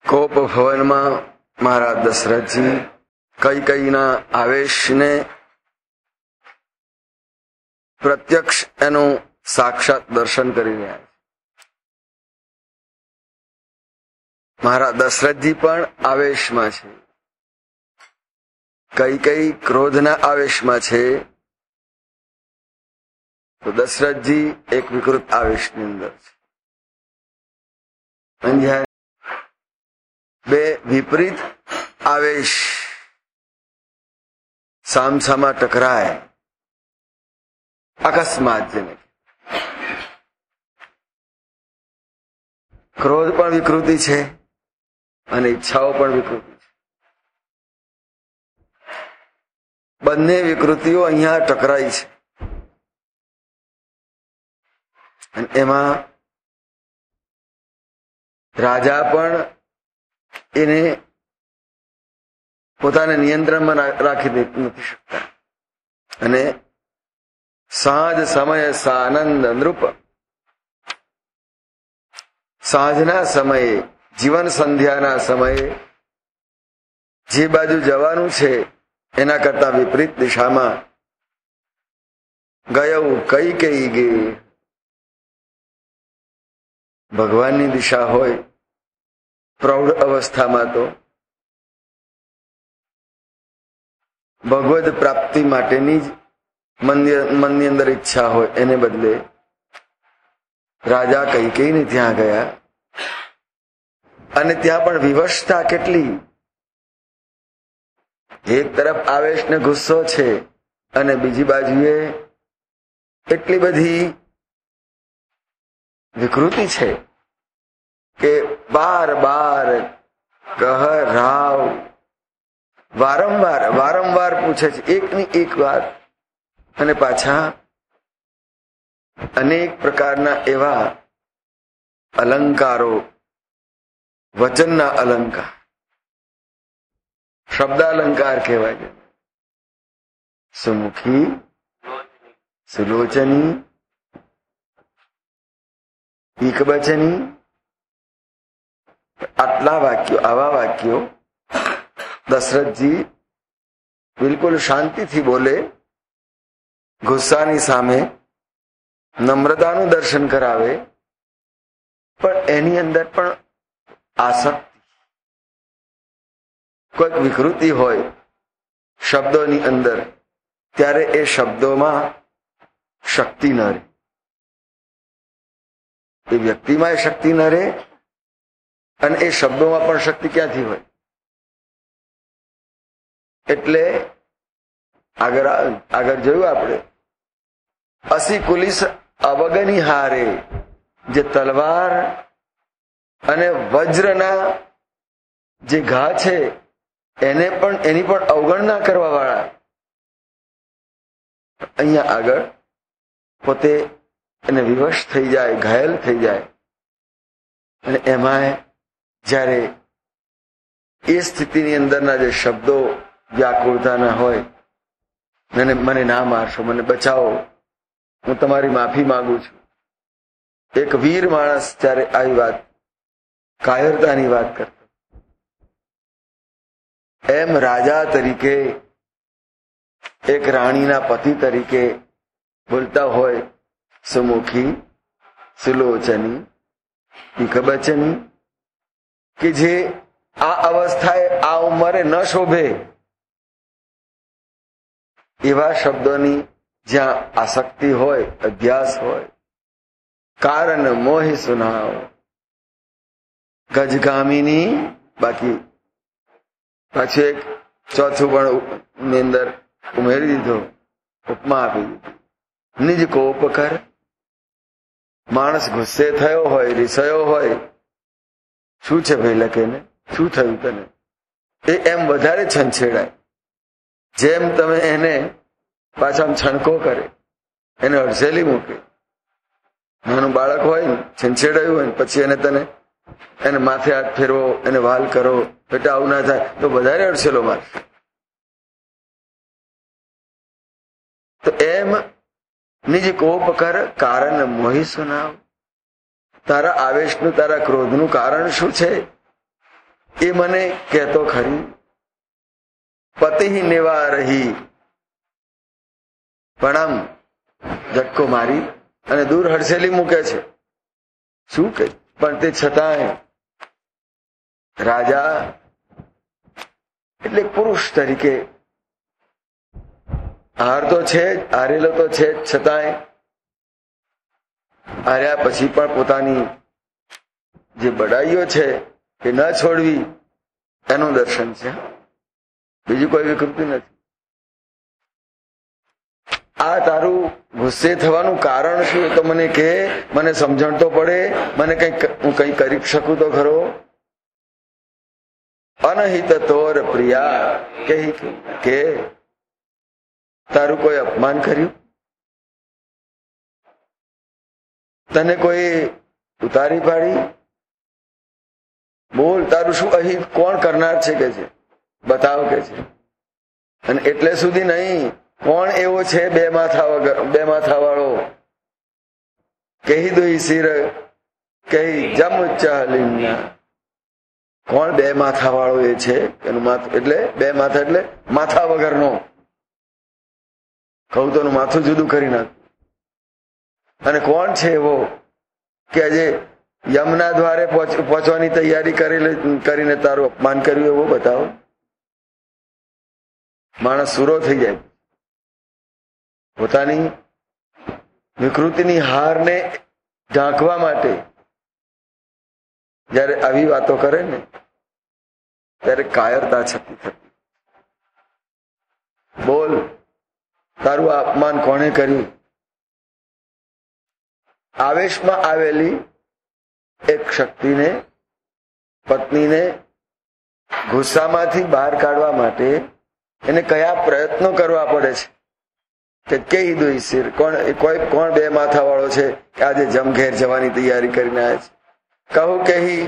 કોપ ભવનમાં મહારાજ દશરથજી કૈકેયીના આવેશને પ્રત્યક્ષ એનું સાક્ષાત દર્શન કરી રહ્યા છે. મહારાજ દશરથજી પણ આવેશમાં છે. કૈકેયી ક્રોધના આવેશમાં છે, તો દશરથજી એક વિકૃત આવેશની અંદર છે. અને બે વિપરીત આવેશ સામસામા ટકરાય, અકસ્માત જેને ક્રોધ પણ વિકૃતિ છે અને ઈચ્છાઓ પણ વિકૃતિ છે. બંને વિકૃતિઓ અહીંયા ટકરાઈ છે અને એમાં રાજા પણ એને પોતાના નિયંત્રણમાં રાખી નથી શકતા. અને સાંજ સમય સાનંદ નૃપ, સાંજના સમયે, જીવન સંધ્યાના સમયે જે બાજુ જવાનું છે એના કરતા વિપરીત દિશામાં ગયો કૈકેયી ગઈ. ભગવાનની દિશા હોય પ્રૌઢ અવસ્થામાં તો ભગવદ પ્રાપ્તિ માટેની જ મનની અંદર ઈચ્છા હોય, એને બદલે રાજા કૈકેયીને ત્યાં ગયા અને ત્યાં પણ વિવશતા કેટલી! એક તરફ આવેશ ને ગુસ્સો છે અને બીજી બાજુએ એટલી બધી વિકૃતિ છે કે બાર બાર કહ રાવ વારંવાર પૂછે છે એકની એક વાત, અને પાછા અનેક પ્રકારના એવા અલંકારો, વચનના અલંકાર, શબ્દાલંકાર કહેવાય છે. સુમુખી, સુલોચની, એકવચની, આટલા વાક્યો, આવા વાક્યો દશરથજી બિલકુલ શાંતિથી બોલે, ગુસ્સાની સામે નમ્રતાનું દર્શન કરાવે, પણ એની અંદર પણ આસક્તિ, કોઈક વિકૃતિ હોય શબ્દોની અંદર, ત્યારે એ શબ્દોમાં શક્તિ ન રહે, એ વ્યક્તિમાં એ શક્તિ ન રહે અને એ શબ્દોમાં પણ શક્તિ ક્યાંથી હોય? એટલે આગળ જોયું આપણે, અસી કુલિસ અવગની હારે, જે તલવાર અને વજ્રના જે ઘા છે એની પણ અવગણના કરવા વાળા અહીંયા આગળ પોતે એને વિવશ થઈ જાય, ઘાયલ થઈ જાય. અને એમાં જ્યારે એ સ્થિતિની અંદરના જે શબ્દો વ્યાકુળતાના હોય, મને ના મારશો, મને બચાવો, હું તમારી માફી માંગુ છું. એક વીર માણસ જ્યારે આવી વાત, કાયરતાની વાત કરતો, એમ રાજા તરીકે, એક રાણીના પતિ તરીકે બોલતા હોય, સુમુખી, સુલોચની, એકવચની, કે જે આ અવસ્થાએ, આ ઉંમરે ન શોભે એવા શબ્દોની જ્યાં આસક્તિ હોય, અધ્યાસ હોય. કારણ મોહી સુનાવ, ગજગામિની, બાકી પાછું એક ચોથું પણ ની અંદર ઉમેરી દીધો, ઉપમા આપી દીધી. નિજ કોપ કર, માણસ ગુસ્સે થયો હોય, રીસાયો હોય, શું છે ભાઈ લખેને, શું થયું તને? એ એમ વધારે છંછેડાય. જેમ તમે એને પાછા છણકો કરે, એને અડસેલી મૂકે. નાનું બાળક હોય ને, છંછેડાયું હોય ને, પછી એને માથે હાથ ફેરવો, એને વાલ કરો, બેટા આવું ના થાય, તો વધારે અડસેલો મારશે. તો એમ નિજ કોપ કર, કારણ મોહી સુનાવ, તારા આવેશનું, તારા ક્રોધનું કારણ શું છે એ મને કહેતો ખરી, પતિ નેવા રહી, પ્રણામ ઝટકો મારી અને દૂર હડસેલી મૂકે છે. શું કે પણ તે છતાંય રાજા એટલે પુરુષ તરીકે હાર તો છે જ, હારેલો તો છે જ, છતાંય હાર્યા પછી પણ પોતાની જે બડાઈઓ છે એ ન છોડવી એનું દર્શન છે. બીજું કોઈ વિકૃતિ નથી. આ તારું ગુસ્સે થવાનું કારણ શું એ તો મને કે, મને સમજણ તો પડે, મને હું કઈ કરી શકું તો ખરો. અનહિત તોર પ્રિયા કે તારું કોઈ અપમાન કર્યું, તને કોઈ ઉતારી પાડી, બોલ તારું શું અહીં કોણ કરનાર છે કે છે, બતાવ કે છે. અને એટલે સુધી નહીં, કોણ એવો છે બે માથા વાળો, કહી દોઈ સિર કહી જમ ચાલિંગા. કોણ બે માથા વાળો એ છે? એનું માથું એટલે બે માથા એટલે માથા વગરનો. કહું તો માથું જુદું કરી નાખ. અને કોણ છે એવો કે આજે યમના દ્વારે પહોંચવાની તૈયારી કરીને તારું અપમાન કર્યું, એવો બતાવો. માણસ સૂરો થઈ જાય. પોતાની વિકૃતિની હારને ઢાંકવા માટે જયારે આવી વાતો કરે ને ત્યારે કાયરતા છતી થતી. બોલ તારું આ અપમાન કોણે કર્યું? આવેશમાં આવેલી એક શક્તિને, પત્નીને ગુસ્સામાંથી બહાર કાઢવા માટે એને કયા પ્રયત્નો કરવા પડે છે કે કહી દોઈ સિર. કોણ બે માથા વાળો છે કે આજે જમઘેર જવાની તૈયારી કરીને આવે છે? કહું કહી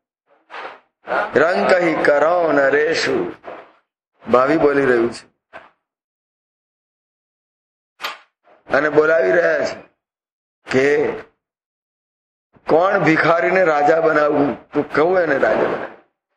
રંગ કહી કરો ન રેશું. ભાવિ બોલી રહ્યું છે અને બોલાવી રહ્યા છે કે કોણ ભિખારીને રાજા બનાવવું? તું કહું એને રાજા બનાવ.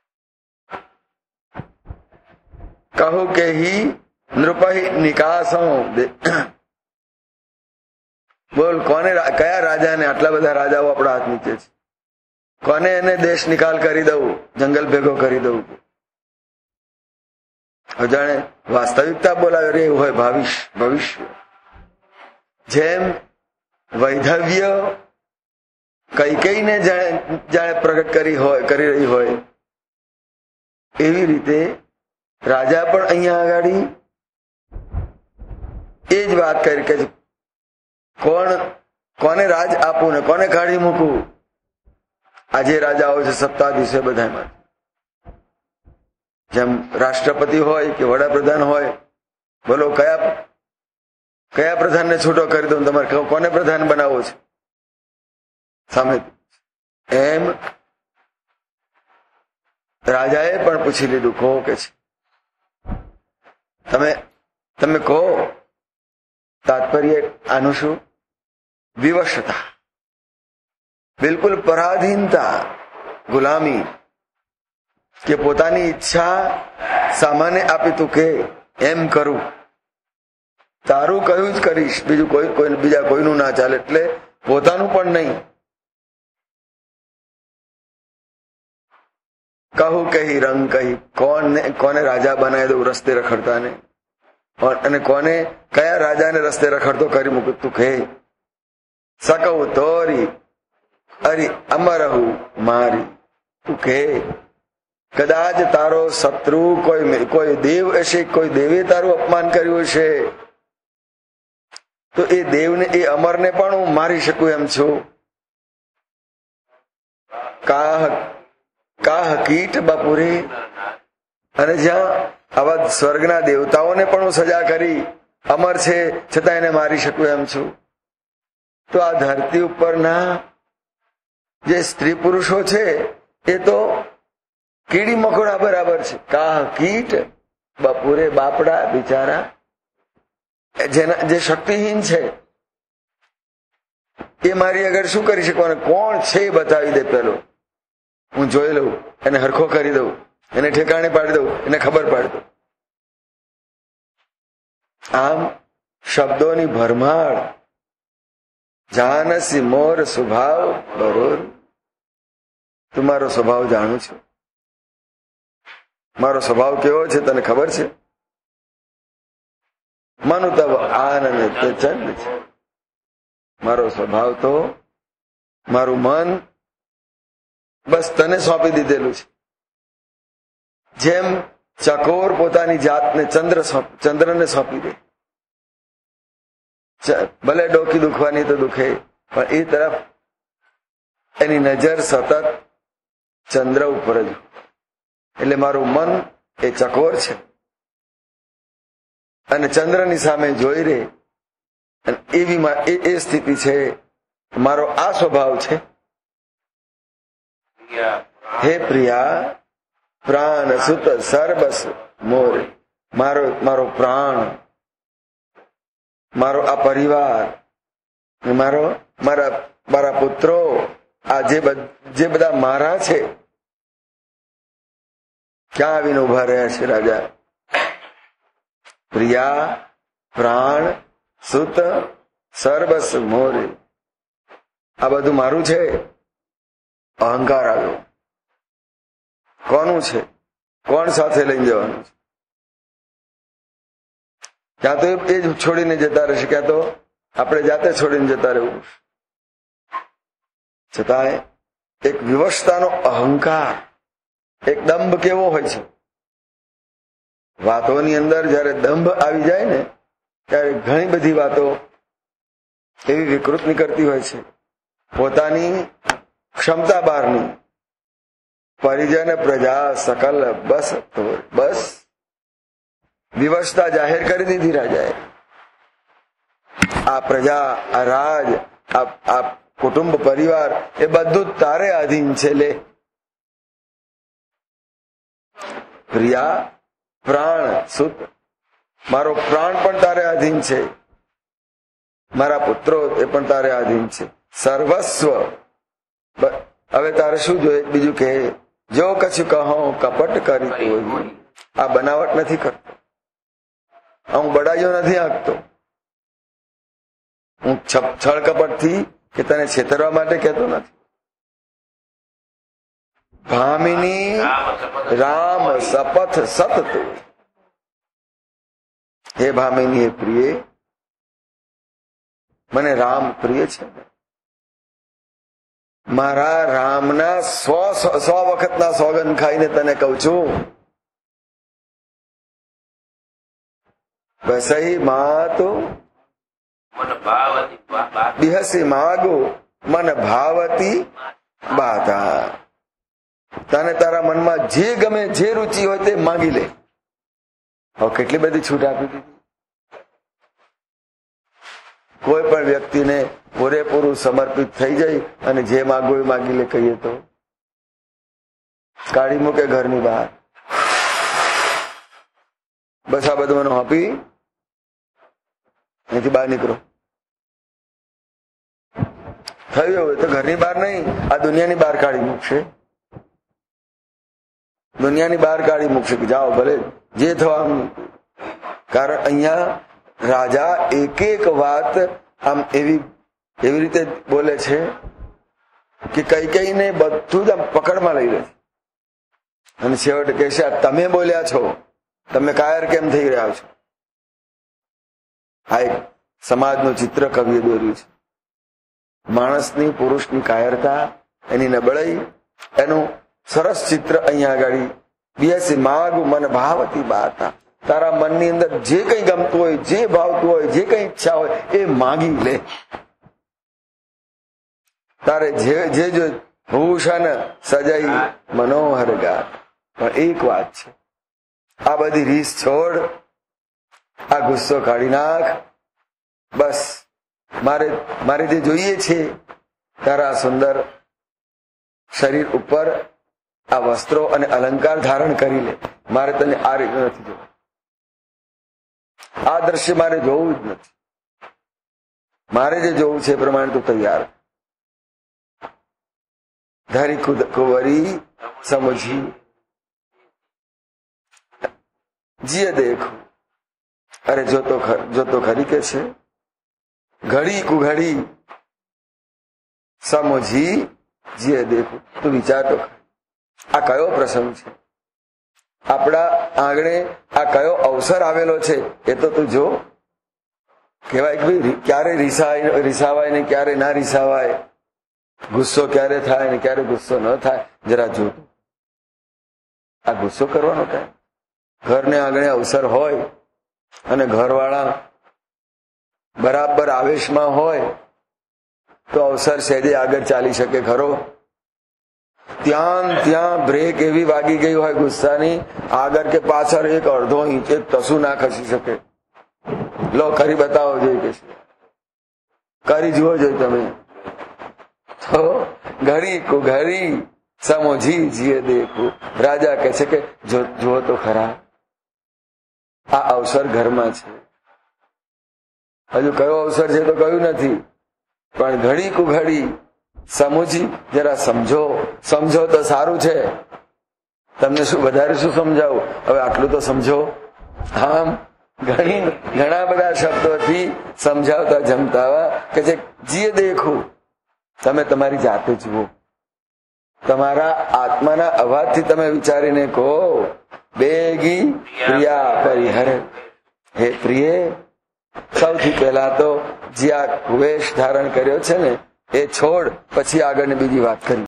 કહું કે હી નૃપહી નિકાસો. બોલ કોને, કયા રાજાને? આટલા બધા રાજાઓ આપણા હાથ નીચે છે. કોને એને દેશ નિકાલ કરી દઉં, જંગલ ભેગો કરી દઉં? જાણે વાસ્તવિકતા બોલાવે રે એવું હોય ભવિષ્ય. જેમ વૈધવ્ય કઈકઈને જાણે પ્રગટ કરી રહી હોય એવી રીતે રાજા પણ અહીંયા આગળ એ જ વાત કરી કે કોને રાજ આપવું ને કોને કાઢી મૂકવું. આજે રાજાઓ છે સત્તાધીશો બધામાં, જેમ રાષ્ટ્રપતિ હોય કે વડાપ્રધાન હોય, બોલો કયા પ્રધાનને છૂટો કરી દઉં, તમારે કોને પ્રધાન બનાવવો છે? સામે એમ રાજાએ પણ પૂછી લીધું, કહો કે છે તમે કહો. તાત્પર્ય આનું શું? વિવશતા, બિલકુલ પરાધીનતા, ગુલામી, કે પોતાની ઈચ્છા સામાન્ય આપી તું કે એમ કરું, તારું કયું જ કરીશ, બીજા કોઈનું ના ચાલે, એટલે પોતાનું પણ નહીં. કહું કહી રંગ કહી, કોને રાજા બનાવી દઉં રસ્તે રખડતા ને, અને કોને કયા રાજાને રસ્તે રખડતો કરી મૂકું તું કહે. સકવું તોરી અરી અમરહુ મારી. તું કહે કદાચ તારો શત્રુ કોઈ દેવ હશે, કોઈ દેવે તારું અપમાન કર્યું હશે, તો એ દેવને, એ અમરને પણ હું મારી શકું એમ છું. કાહ કીટ બાપુરે. અને જ્યાં આવા સ્વર્ગના દેવતાઓને પણ હું સજા કરી, અમર છે છતાં એને મારી શકું એમ છું, તો આ ધરતી ઉપરના જે સ્ત્રી પુરુષો છે એ તો કીડી મકોડા બરાબર છે. કાહ કીટ બાપુરે, બાપડા બિચારા, જે શક્તિહીન છે એ મારી આગળ શું કરી શકવાના? કોણ છે બતાવી દે, પેલો હું જોઈ લઉં એને હરખો કરી દઉં, એને ઠેકાણે પાડી દઉં, એને ખબર પાડી દઉં. આમ શબ્દોની ભરમાર. જાનસી મોર સ્વભાવ બરોર. તું મારો સ્વભાવ જાણું છું. મારો સ્વભાવ કેવો છે તને ખબર છે? મન તવ આનંદ તે ચંદ છે. મારો સ્વભાવ તો, મારું મન બસ તને સોંપી દીધેલું છે. જેમ ચકોર પોતાની જાતને ચંદ્રને સોંપી દે. ભલે ડોકી દુખવાની તો દુખે, પણ એ તરફ એની નજર સતત ચંદ્ર ઉપર જ. એટલે મારું મન એ ચકોર છે અને ચંદ્રની સામે જોઈ રહે. અને એવી એ સ્થિતિ છે. મારો આ સ્વભાવ છે. હે પ્રિયા પ્રાણ સુત સર્વસ મોર. મારો પ્રાણ, મારો આ પરિવાર, મારા પુત્રો, આ જે બધા મારા છે, ક્યાં આવીને ઉભા રહ્યા છે રાજા? પ્રિયા પ્રાણ સુત સર્વસ મોર. આ બધું મારું છે. અહંકાર આવ્યો. કોનું છે? કોણ સાથે લઈને જવાનું છે? ક્યાં તો એ જ છોડીને જતા રહેશે, ક્યાં તો આપણે જાતે છોડીને જતા રહેવું. છતાંય એક વિવશતાનો અહંકાર, એક દંભ કેવો હોય છે? વાતોની અંદર જયારે દંભ આવી જાય ને, ત્યારે ઘણી બધી વાતો એવી વિકૃત નીકળતી હોય છે. પોતાની ક્ષમતા બહારની. પરિજન પ્રજા સકલ બસ વિવશતા જાહેર કરી દીધી રાજાએ. આ પ્રજા, આ રાજ, આ કુટુંબ પરિવાર એ બધું તારે આધીન છે. લે પ્રિયા પ્રાણ સુત, મારો પ્રાણ પણ તારે આધીન છે. મારા પુત્રો એ પણ તારે આધીન છે. સર્વસ્વ. હવે તારે શું જોઈએ? બીજું કહે, જો કશું કહો કપટ કરી કોઈ. આ બનાવટ નથી કરતો, હું બડાઈઓ નથી આંકતો, હું છળ કપટથી કે તને છેતરવા માટે કહેતો નથી. ભામિની રામ સપથ સતત. હે ભામિની, હે પ્રિય, મને રામ પ્રિય છે. મારા રામના 100 વખતના સોગંદ ખાઈને તને કહું છું. બસહી માતો બિહસી માગો મન ભાવતી બાતા. તને તારા મનમાં જે ગમે, જે રુચિ હોય તે માંગી લે. હવે કેટલી બધી છૂટ આપી દીધી. કોઈ પણ વ્યક્તિને પૂરેપૂરું સમર્પિત થઈ જાય અને જે માગો એ માગી લે કહીએ તો કાઢી મૂકે ઘરની બહાર. બસ આ બધું મને આપી અહીંથી બહાર નીકળો. થયું હોય તો ઘરની બહાર નહીં, આ દુનિયાની બહાર કાઢી મૂકશે. દુનિયાની બહાર કાઢી મૂકશે કે જાઓ ભલે જે થવાનું. કારણ અહીંયા રાજા એક એક વાત આમ એવી રીતે બોલે છે કે કઈ બધું જ આમ પકડમાં લઈ લે છે. અને છેવટે કહેશે, તમે બોલ્યા છો, તમે કાયર કેમ થઈ રહ્યા છો? આ એક સમાજનું ચિત્ર કવિએ દોર્યું છે. માણસની, પુરુષની કાયરતા, એની નબળાઈ, એનું સરસ ચિત્ર અહીંયા આગળ. બેસી માગુ મન ભાવતી બાતા. તારા મનની અંદર જે કંઈ ગમતું હોય, જે ભાવતું હોય, જે કંઈ ઈચ્છા હોય એ માગી લે. તારે જે જો ભૂષણ સજાઈ મનોહર ગાત. પણ એક વાત છે, આ બધી રીસ છોડ, આ ગુસ્સો કાઢી નાખ. બસ મારે જે જોઈએ છે, તારા સુંદર શરીર ઉપર આ વસ્ત્રો અને અલંકાર ધારણ કરી લે. મારે તને આ રીતે નથી જોવું. આ દ્રશ્ય મારે જોવું જ નથી. મારે જે જોવું છે એ પ્રમાણે તું તૈયાર. ધરી કુંવરી સમજી જીએ દેખું. અરે જોતો ખરી કે છે ઘડી કુઘડી સમજી જીએ દેખું. તું વિચાર તો આ કયો પ્રસંગ છે, આપણા આંગણે આ કયો અવસર આવેલો છે એ તો તું જો. કહેવાય કે ભાઈ ક્યારે રીસાવાય ને ક્યારે ના રીસાવાય, ગુસ્સો ક્યારે થાય ને ક્યારે ગુસ્સો ન થાય. જરા જો આ ગુસ્સો કરવાનો ટાઈમ, ઘરને આંગણે અવસર હોય અને ઘરવાળા બરાબર આવેશમાં હોય તો અવસર સહેજે આગળ ચાલી શકે ખરો. ત્યાં બ્રેક એવી વાગી ગઈ હોય ગુસ્સાની, આગળ કે પાછળ એક અડધો ઇંચ એક તસુ ના ખસી શકે. લો કરી બતાવો જોઈએ કે કરી જુઓ જોઈએ તમે. તો ઘડી કુઘડી સમજી જીએ દેખું. રાજા કહે છે કે જુઓ તો ખરા આ અવસર ઘરમાં છે. હજુ કયો અવસર છે તો કયું નથી, પણ ઘડી કુઘડી સમજી જરા સમજો તો સારું છે. તમને શું વધારે શું સમજાવું, હવે આટલું તો સમજો. આમ ઘણા બધા શબ્દોથી સમજાવતા જમતાવા કે જે જીએ દેખું. તમે તમારી જાતે જુઓ, તમારા આત્માના અવાજથી તમે વિચારીને કહો બેગી પ્રિયા પરિહરે. હે પ્રિય, સૌથી પહેલા તો જે આ વેશ ધારણ કર્યો છે ને એ છોડ, પછી આગળની બીજી વાત કરી.